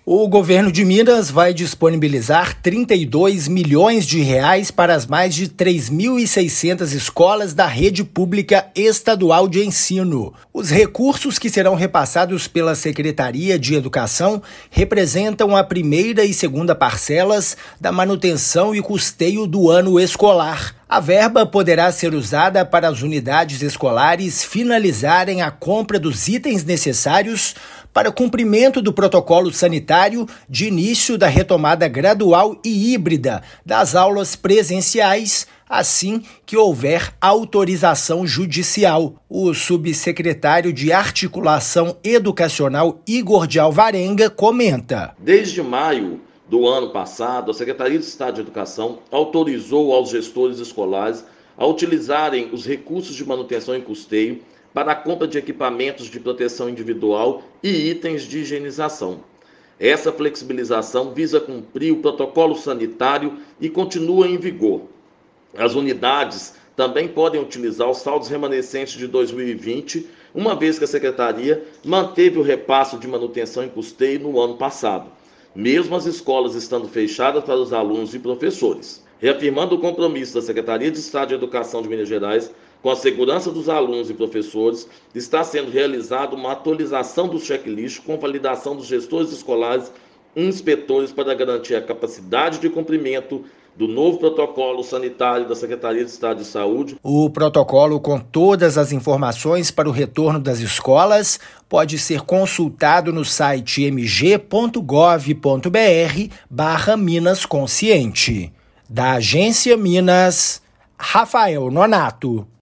O governo de Minas vai disponibilizar 32 milhões de reais para as mais de 3.600 escolas da rede pública estadual de ensino. Os recursos que serão repassados pela Secretaria de Educação representam a primeira e segunda parcelas da manutenção e custeio do ano escolar. A verba poderá ser usada para as unidades escolares finalizarem a compra dos itens necessários para cumprimento do protocolo sanitário de início da retomada gradual e híbrida das aulas presenciais, assim que houver autorização judicial. O subsecretário de Articulação Educacional, Igor de Alvarenga, comenta. Desde maio do ano passado, a Secretaria de Estado de Educação autorizou aos gestores escolares a utilizarem os recursos de manutenção e custeio para a compra de equipamentos de proteção individual e itens de higienização. Essa flexibilização visa cumprir o protocolo sanitário e continua em vigor. As unidades também podem utilizar os saldos remanescentes de 2020, uma vez que a Secretaria manteve o repasse de manutenção e custeio no ano passado, mesmo as escolas estando fechadas para os alunos e professores. Reafirmando o compromisso da Secretaria de Estado de Educação de Minas Gerais com a segurança dos alunos e professores, está sendo realizada uma atualização do checklist com validação dos gestores escolares e inspetores para garantir a capacidade de cumprimento do novo protocolo sanitário da Secretaria de Estado de Saúde. O protocolo com todas as informações para o retorno das escolas pode ser consultado no site mg.gov.br/Minas Consciente. Da Agência Minas, Rafael Nonato.